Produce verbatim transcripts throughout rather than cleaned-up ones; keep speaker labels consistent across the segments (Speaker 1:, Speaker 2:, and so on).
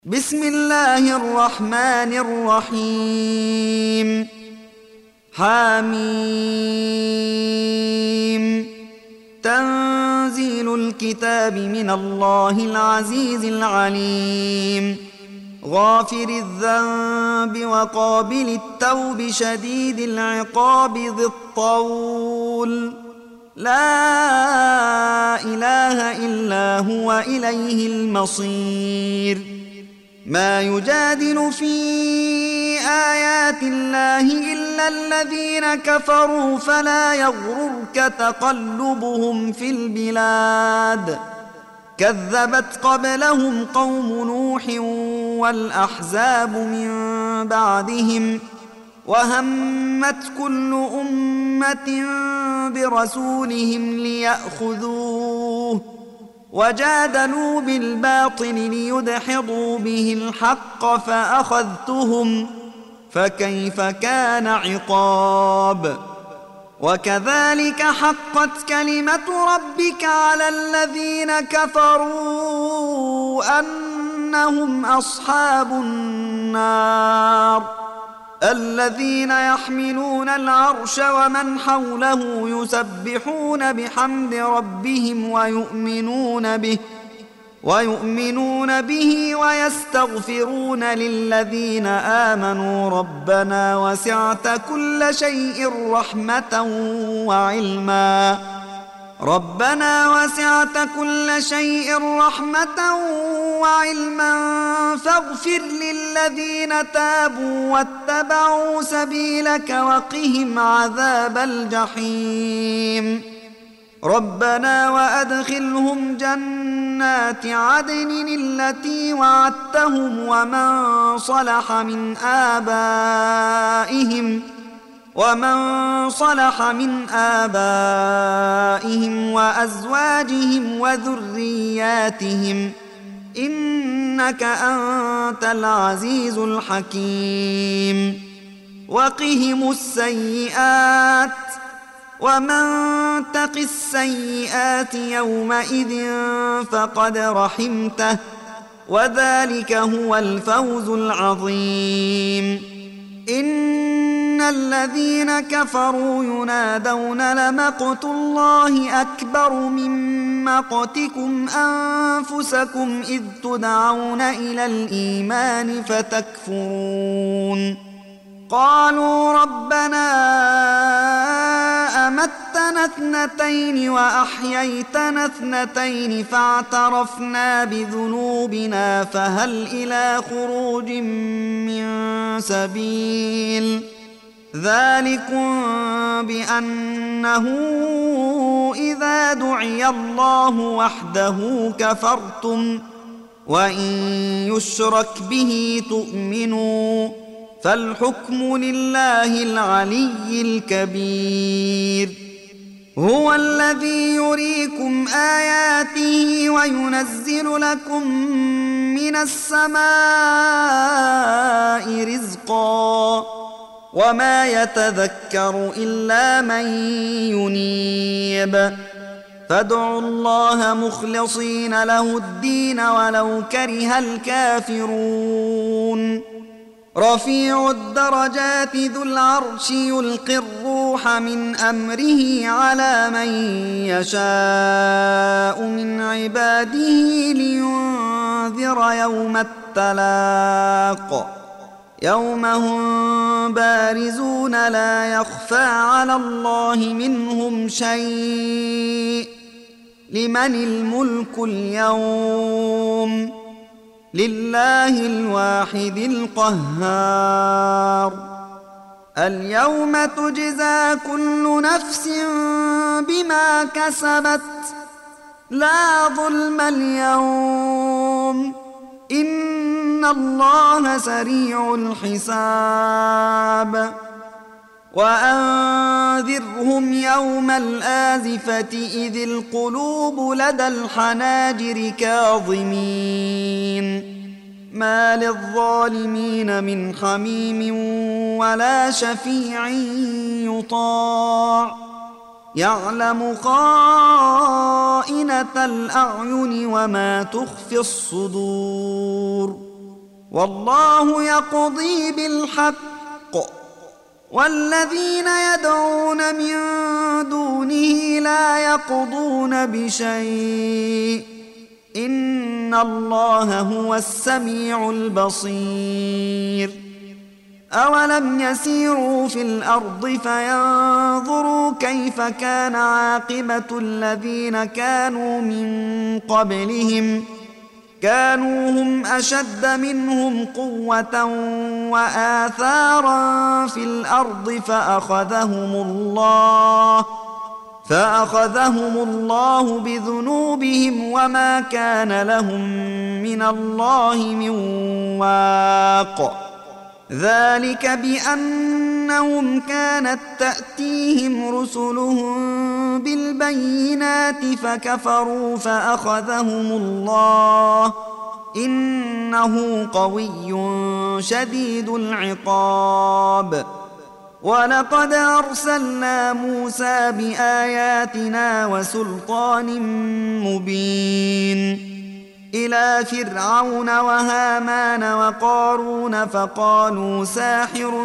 Speaker 1: بسم الله الرحمن الرحيم. حميم. تنزيل الكتاب من الله العزيز العليم. غافر الذنب وقابل التوب شديد العقاب ذي الطول، لا إله إلا هو إليه المصير. ما يجادل في آيات الله إلا الذين كفروا فلا يغررك تقلبهم في البلاد. كذبت قبلهم قوم نوح والأحزاب من بعدهم، وهمت كل أمة برسولهم ليأخذوه، وجادلوا بالباطل ليدحضوا به الحق فأخذتهم، فكيف كان عقاب. وكذلك حقت كلمة ربك على الذين كفروا أنهم أصحاب النار. الذين يحملون العرش ومن حوله يسبحون بحمد ربهم ويؤمنون به ويؤمنون به ويستغفرون للذين آمنوا ربنا وسعت كل شيء رحمة وعلما ربنا وسعت كل شيء رحمة وعلما فاغفر للذين تابوا واتبعوا سبيلك وقهم عذاب الجحيم. ربنا وأدخلهم جنات عدن التي وعدتهم ومن صلح من آبائهم ومن صلح من آبائهم وأزواجهم وذرياتهم إنك أنت العزيز الحكيم. وقهم السيئات ومن تق السيئات يومئذ فقد رحمته، وذلك هو الفوز العظيم. إن الذين كفروا ينادون لمقت الله أكبر من مقتكم أنفسكم إذ تدعون إلى الإيمان فتكفرون. قالوا ربنا أمتنا اثنتين وأحييتنا اثنتين فاعترفنا بذنوبنا فهل إلى خروج من سبيل. ذلكم بأنه إذا دعي الله وحده كفرتم وإن يشرك به تؤمنوا، فالحكم لله العلي الكبير. هو الذي يريكم آياته وينزل لكم من السماء رزقا، وما يتذكر إلا من ينيب. فادعوا الله مخلصين له الدين ولو كره الكافرون. رفيع الدرجات ذو العرش يلقي الروح من أمره على من يشاء من عباده لينذر يوم التلاق، يوم هم بارزون لا يخفى على الله منهم شيء. لمن الملك اليوم؟ لله الواحد القهار. اليوم تجزى كل نفس بما كسبت، لا ظلم اليوم، إن الله سريع الحساب. وأنذرهم يوم الآزفة إذ القلوب لدى الحناجر كاظمين، ما للظالمين من حميم ولا شفيع يطاع، يعلم خائنة الأعين وما تخفي الصدور. والله يقضي بالحق والذين يدعون من دونه لا يقضون بشيء إن الله هو السميع البصير أولم يسيروا في الأرض فينظروا كيف كان عاقبة الذين كانوا من قبلهم كانوا هم أشد منهم قوة وآثارا في الأرض فأخذهم الله فأخذهم الله بذنوبهم وما كان لهم من الله من واق ذلك بأنهم كانت تأتيهم رسلهم بالبينات فكفروا فأخذهم الله إنه قوي شديد العقاب ولقد أرسلنا موسى بآياتنا وسلطان مبين إلى فرعون وهامان وقارون فقالوا ساحر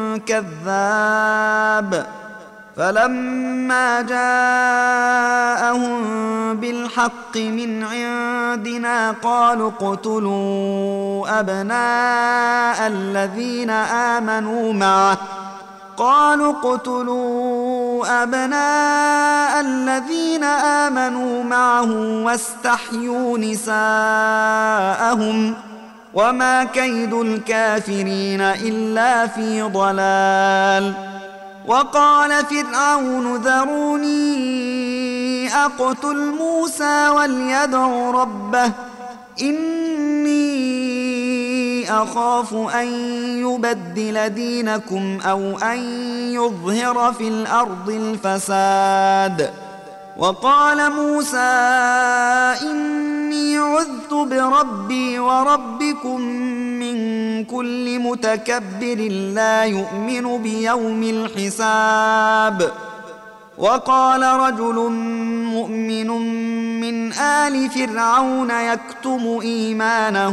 Speaker 1: كذاب فلما جاءهم بالحق من عندنا قالوا اقتلوا أبناء الذين آمنوا معه قالوا اقتلوا أبناء الذين آمنوا معه واستحيوا نساءهم وما كيد الكافرين إلا في ضلال وقال فرعون ذروني أقتل موسى وليدع ربه إني أخاف أن يبدل دينكم أو أن يظهر في الأرض الفساد وقال موسى إني عذت بربي وربكم من كل متكبر لا يؤمن بيوم الحساب وقال رجل مؤمن من آل فرعون يكتم إيمانه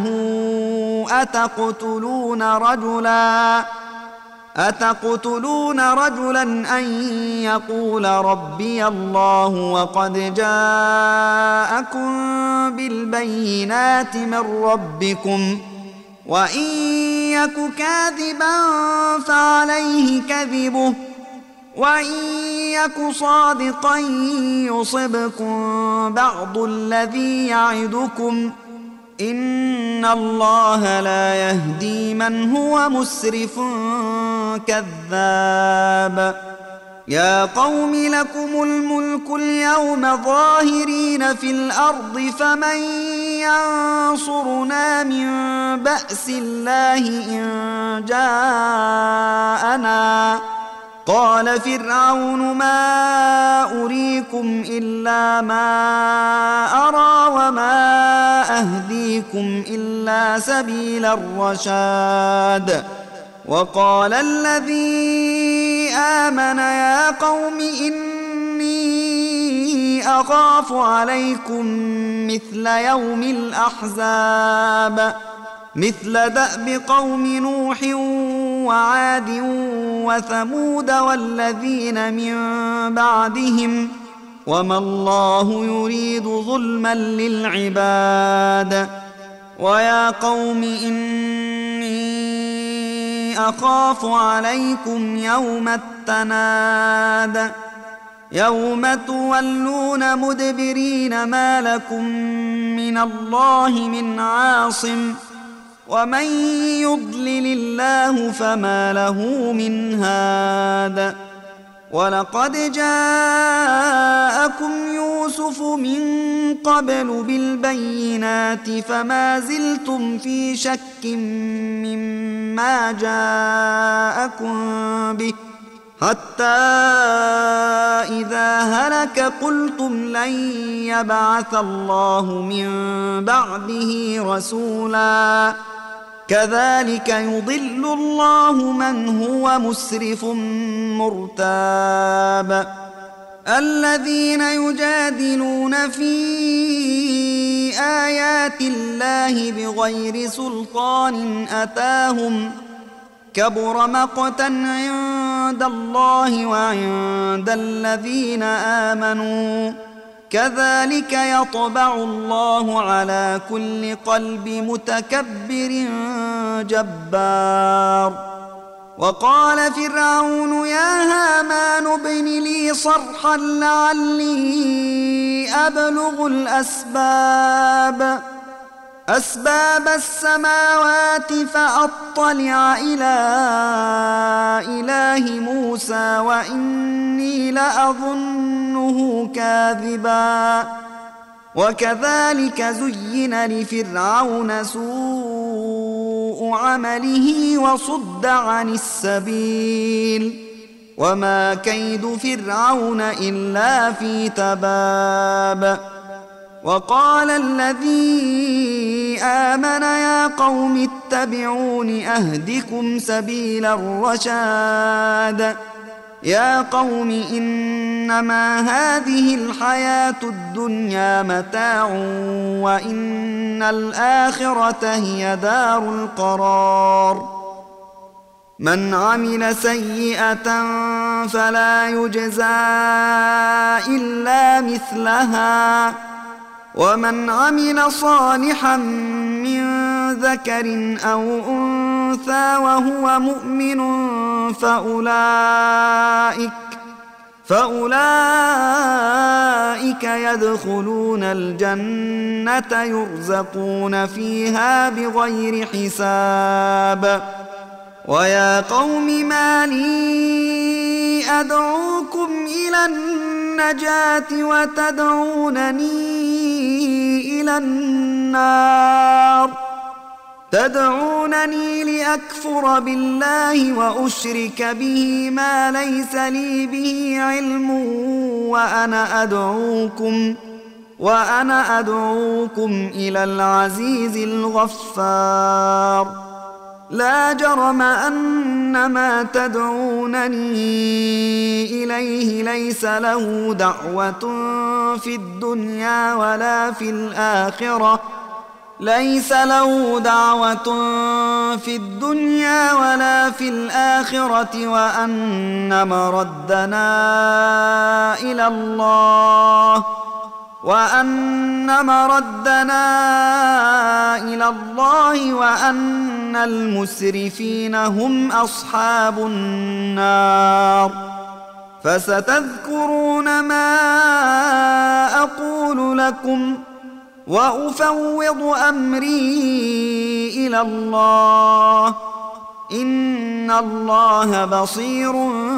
Speaker 1: أتقتلون رجلا أتقتلون رجلا أن يقول ربي الله وقد جاءكم بالبينات من ربكم وإن يك كاذبا فعليه كذبه وإن يك صادقا يصبكم بعض الذي يعدكم إن الله لا يهدي من هو مسرف كذاب يا قوم لكم الملك اليوم ظاهرين في الأرض فمن ينصرنا من بأس الله إن جاءنا قال فرعون ما أريكم إلا ما أرى وما أهديكم إلا سبيل الرشاد وقال الذي آمن يا قوم إني أخاف عليكم مثل يوم الأحزاب مثل دأب قوم نوح وعاد وثمود والذين من بعدهم وما الله يريد ظلما للعباد ويا قوم إني أخاف عليكم يوم التناد يوم تولون مدبرين ما لكم من الله من عاصم ومن يضلل الله فما له من هاد ولقد جاءكم يوسف من قبل بالبينات فما زلتم في شك مما جاءكم به حتى إذا هلك قلتم لن يبعث الله من بعده رسولا كذلك يضل الله من هو مسرف مرتاب الذين يجادلون في بآيات الله بغير سلطان أتاهم كبر مقتا عند الله وعند الذين آمنوا كذلك يطبع الله على كل قلب متكبر جبار. وقال فرعون يا هامان ابن لي صرحا لعلي أبلغ الأسباب أسباب السماوات فأطلع إلى إله موسى وإني لأظنه كاذبا. وكذلك زين لفرعون سوء عمله وصد عن السبيل وما كيد فرعون إلا في تباب. وقال الذي آمن يا قوم اتبعون أهدكم سبيل الرشاد. يا قوم إنما هذه الحياة الدنيا متاع وإن الآخرة هي دار القرار. من عمل سيئة فلا يجزى إلا مثلها ومن عمل صالحا من ذكر أو أنثى وهو مؤمن فأولئك, فأولئك يدخلون الجنة يرزقون فيها بغير حساب. ويا قوم ما لي أدعوكم إلى النجاة وتدعونني إلى النار تدعونني لأكفر بالله وأشرك به ما ليس لي به علم وأنا أدعوكم وأنا أدعوكم إلى العزيز الغفار. لا جرم أن ما تدعونني إليه ليس له دعوة في الدنيا ولا في الآخرة ليس له دعوة في الدنيا ولا في الآخرة وأن مردنا إلى الله وأن مردنا إلى الله وأن المسرفين هم أصحاب النار. فستذكرون ما أقول لكم وأفوض أمري إلى الله إن الله بصير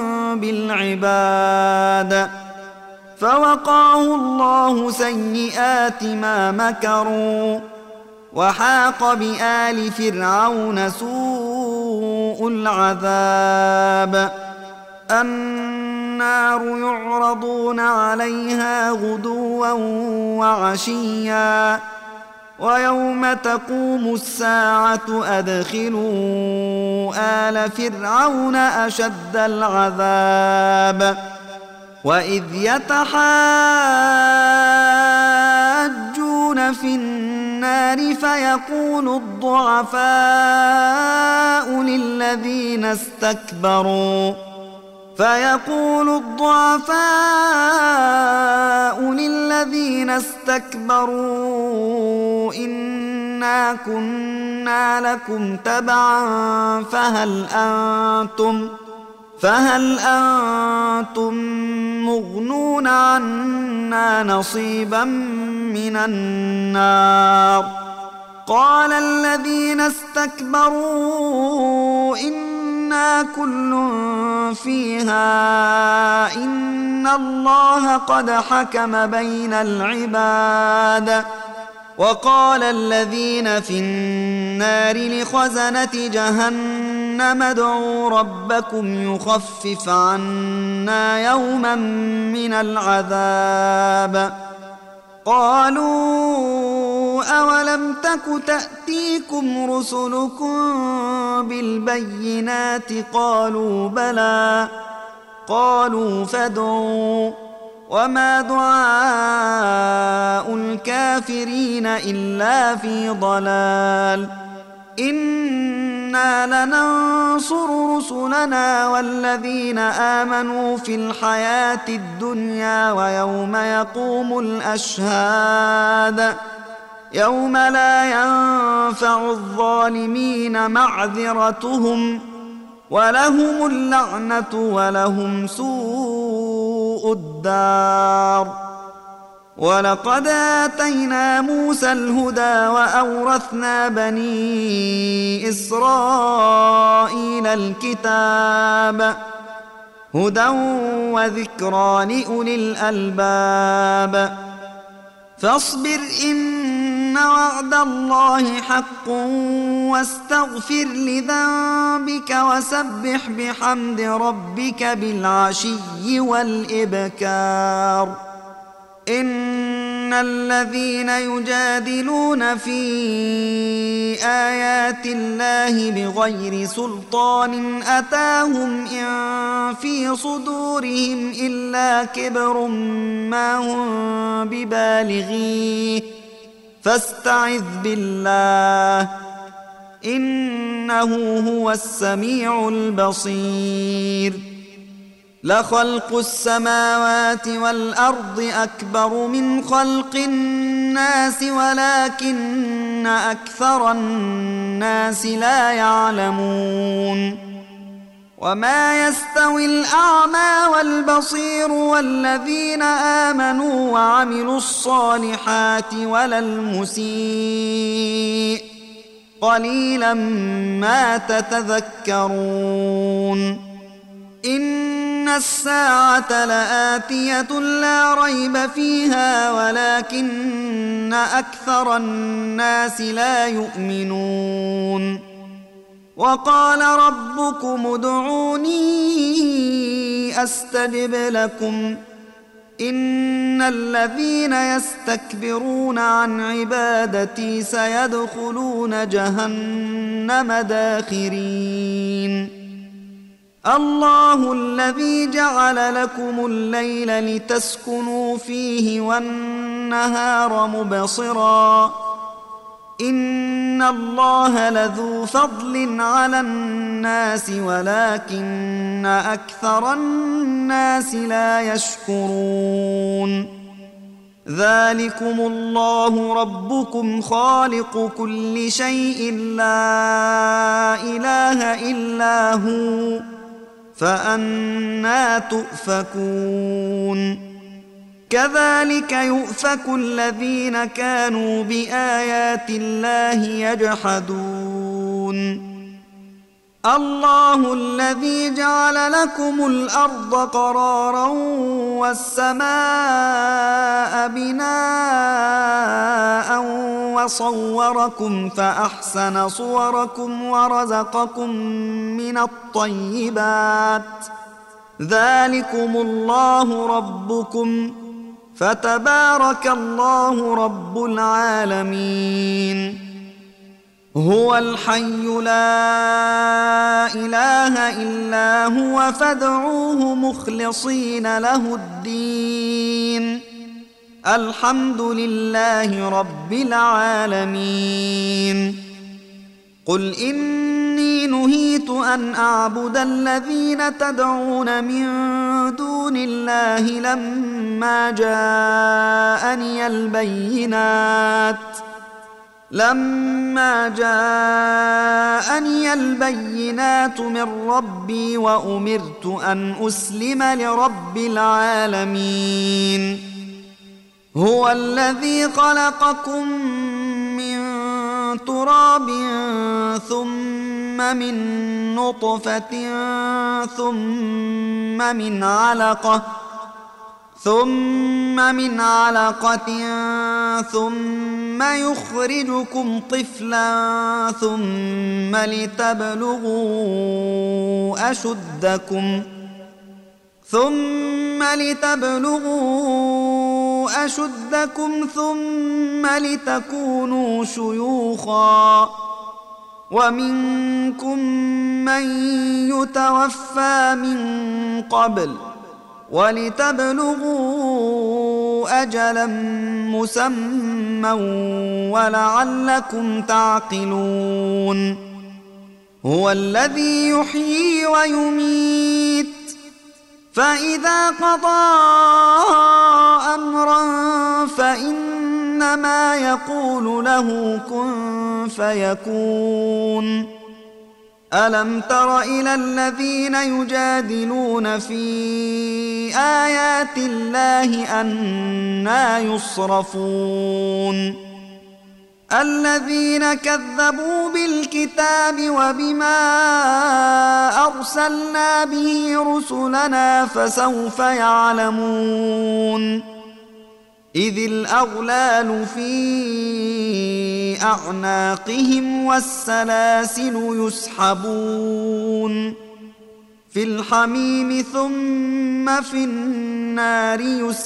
Speaker 1: بالعباد. فوقاه الله سيئات ما مكروا وحاق بآل فرعون سوء العذاب. النار يعرضون عليها غدوا وعشيا ويوم تقوم الساعة أدخلوا آل فرعون أشد العذاب. وإذ يتحاجون في النار فيقول الضعفاء للذين استكبروا فيقول الضعفاء للذين استكبروا إنا كنا لكم تبعا فهل أنتم فهل أنتم مغنون عنا نصيبا من النار. قال الذين استكبروا إنا كل فيها إن الله قد حكم بين العباد. وقال الذين في النار لخزنة جهنم ادعوا ربكم يخفف عنا يوما من العذاب. قالوا أولم تك تأتيكم رسلكم بالبينات قالوا بلى قالوا فادعوا وما دعاء الكافرين إلا في ضلال إنا لننصر رسلنا والذين آمنوا في الحياة الدنيا ويوم يقوم الأشهاد يوم لا ينفع الظالمين معذرتهم ولهم اللعنة ولهم سوء الدار. ولقد آتينا موسى الهدى وأورثنا بني إسرائيل الكتاب هدى وذكرى لأولي الألباب. فاصبر إن وعد الله حق واستغفر لذنبك وسبح بحمد ربك بالعشي والإبكار. إن الذين يجادلون في آيات الله بغير سلطان أتاهم إن في صدورهم إلا كبر ما هم ببالغيه فاستعذ بالله إنه هو السميع البصير. لخلق السماوات والأرض أكبر من خلق الناس ولكن أكثر الناس لا يعلمون. وما يستوي الأعمى والبصير والذين آمنوا وعملوا الصالحات ولا المسيء قليلا ما تتذكرون. إن الساعة لآتية لا ريب فيها ولكن أكثر الناس لا يؤمنون. وقال ربكم ادعوني أستجب لكم إن الذين يستكبرون عن عبادتي سيدخلون جهنم داخرين. الله الذي جعل لكم الليل لتسكنوا فيه والنهار مبصرا إن الله لذو فضل على الناس ولكن أكثر الناس لا يشكرون. ذلكم الله ربكم خالق كل شيء لا إله إلا هو فأنى تؤفكون. كذلك يؤفك الذين كانوا بآيات الله يجحدون. الله الذي جعل لكم الأرض قرارا والسماء بناء وصوركم فأحسن صوركم ورزقكم من الطيبات ذلكم الله ربكم فتبارك الله رب العالمين. هو الحي لا إله إلا هو فادعوه مخلصين له الدين الحمد لله رب العالمين. قل إني نهيت أن أعبد الذين تدعون من دون الله لما جاءني البينات لما جاءني البينات من ربي وأمرت أن أسلم لرب العالمين. هو الذي خلقكم من تراب ثم من نطفة ثم من علقة ثم من علقة ثم يخرجكم طفلا ثم لتبلغوا أشدكم ثم لتبلغوا أشدكم ثم لتكونوا شيوخا ومنكم من يتوفى من قبل ولتبلغوا أجلا مسمى ولعلكم تعقلون. هو الذي يحيي ويميت، فإذا قضى أمرا فإنما يقول له كن فيكون. ألم تر إلى الذين يجادلون في آيات الله أنى يصرفون؟ الذين كذبوا بالكتاب وبما أرسلنا به رسلنا فسوف يعلمون. إذ الأغلال في أعناقهم والسلاسل يسحبون في الحميم ثم في النار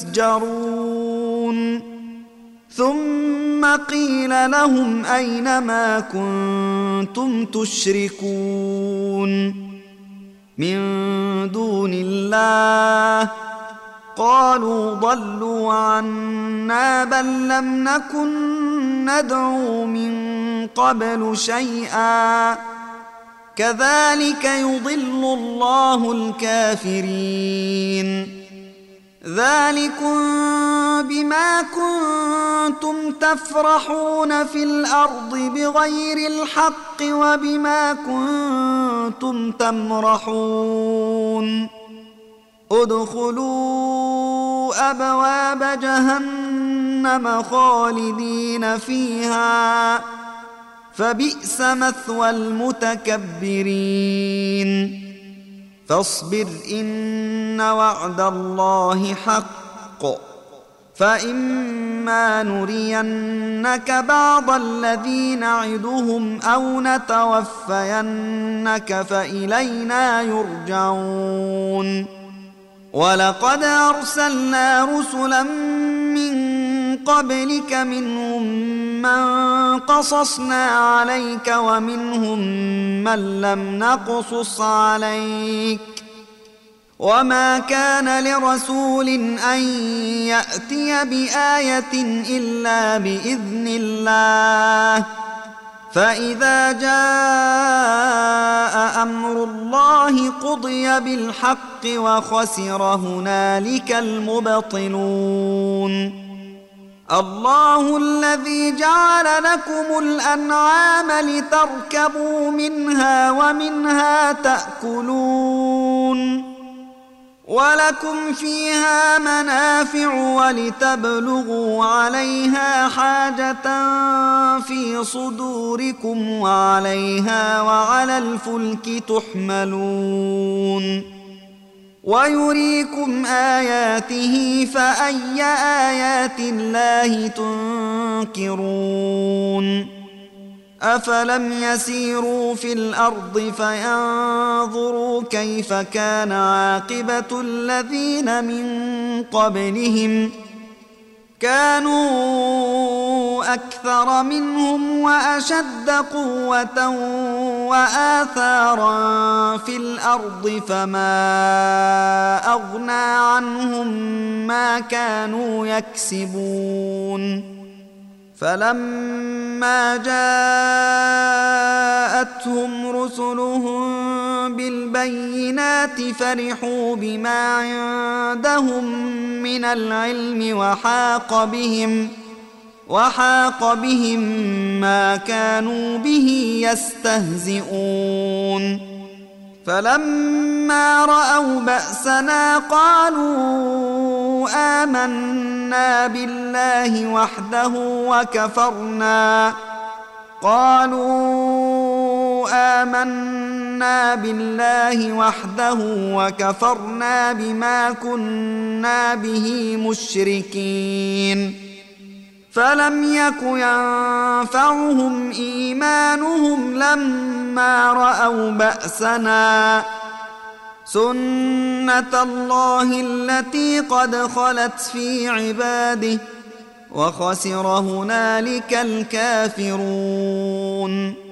Speaker 1: يسجرون. ثم قيل لهم أين ما كنتم تشركون من دون الله؟ قالوا ضلوا عنا بل لم نكن ندعو من قبل شيئا كذلك يضل الله الكافرين. ذلكم بما كنتم تفرحون في الأرض بغير الحق وبما كنتم تمرحون. ادخلوا أبواب جهنم خالدين فيها فبئس مثوى المتكبرين. فاصبر إن وعد الله حق، فإما نرينك بعض الذي نعدهم أو نتوفينك فإلينا يرجعون. ولقد أرسلنا رسلا من قبلك منهم من قصصنا عليك ومنهم من لم نقصص عليك، وما كان لرسول أن يأتي بآية إلا بإذن الله. فإذا جاء أمر الله قضي بالحق وخسر هنالك المبطلون. الله الذي جعل لكم الأنعام لتركبوا منها ومنها تأكلون ولكم فيها منافع ولتبلغوا عليها حاجة في صدوركم وعليها وعلى الفلك تحملون. ويريكم آياته فأي آيات الله تنكرون. أفلم يسيروا في الأرض فينظروا كيف كان عاقبة الذين من قبلهم؟ كانوا أكثر منهم وأشد قوة وآثارا في الأرض فما أغنى عنهم ما كانوا يكسبون. فلما جاءتهم رسلهم بالبينات فرحوا بما عندهم من العلم وحاق بهم وحاق بهم ما كانوا به يستهزئون. فلما رأوا بأسنا قالوا آمنا بالله وحده وكفرنا قالوا آمنا بالله وحده وكفرنا بما كنا به مشركين. فلم يك ينفعهم إيمانهم لما رأوا بأسنا سنة الله التي قد خلت في عباده وخسر هنالك الكافرون.